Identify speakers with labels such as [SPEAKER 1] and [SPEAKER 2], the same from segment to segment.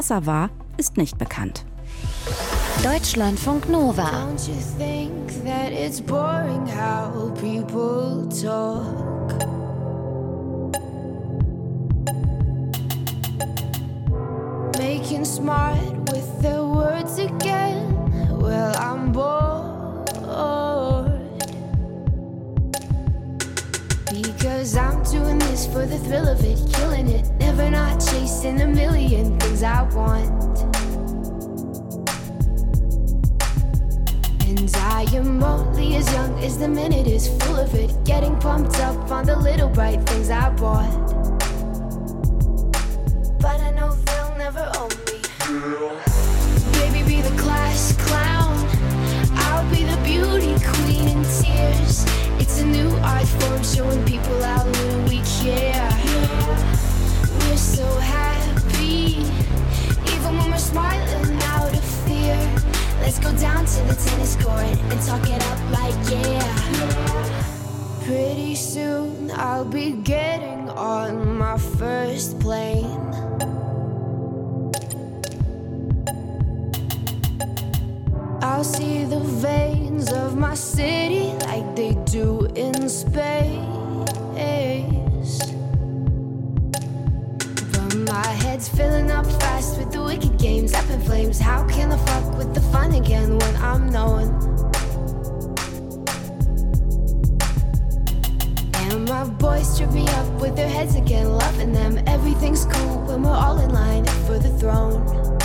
[SPEAKER 1] Was er war, ist nicht bekannt.
[SPEAKER 2] Deutschlandfunk Nova.
[SPEAKER 3] Don't you think that it's boring how people talk? Making smart with their words again. Well, I'm bored. Because I'm doing this for the thrill of it, killing it. Never not chasing a million things I want. And I am only as young as the minute is full of it. Getting pumped up on the little bright things I bought. But I know they'll never own me. Baby, be the class clown. I'll be the beauty queen in tears. It's a new art form showing people how little we care. We're so happy, even when we're smiling out of fear. Let's go down to the tennis court and talk it up like yeah. Pretty soon I'll be getting on my first plane. I'll see the veins of my city like they do in space. But my head's filling up fast with the wicked games up in flames. How can I fuck with the fun again when I'm known? And my boys trip me up with their heads again, loving them. Everything's cool when we're all in line for the throne.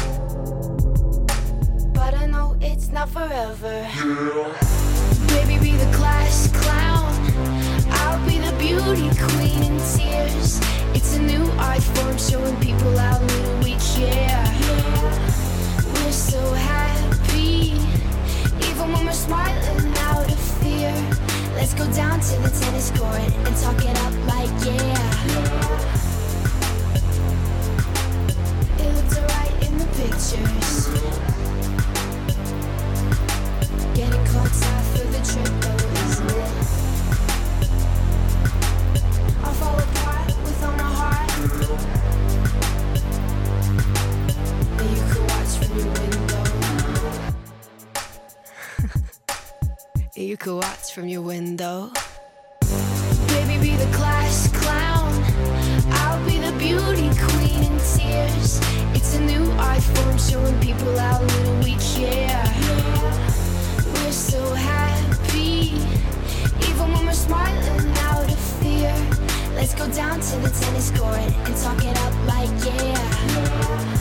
[SPEAKER 3] But I know it's not forever. Baby, be the class clown. I'll be the beauty queen in tears. It's a new art form showing people how little we care. We're so happy, even when we're smiling out of fear. Let's go down to the tennis court and talk it up like yeah. It looked alright in the pictures. Getting caught out for the trip, though, isn't it? I'll fall apart with on a heart. And you could watch from your window. You could watch from your window. Baby, be the class clown. I'll be the beauty queen in tears. It's a new art form showing people how little we care. We're so happy, even when we're smiling out of fear. Let's go down to the tennis court and talk it up like yeah.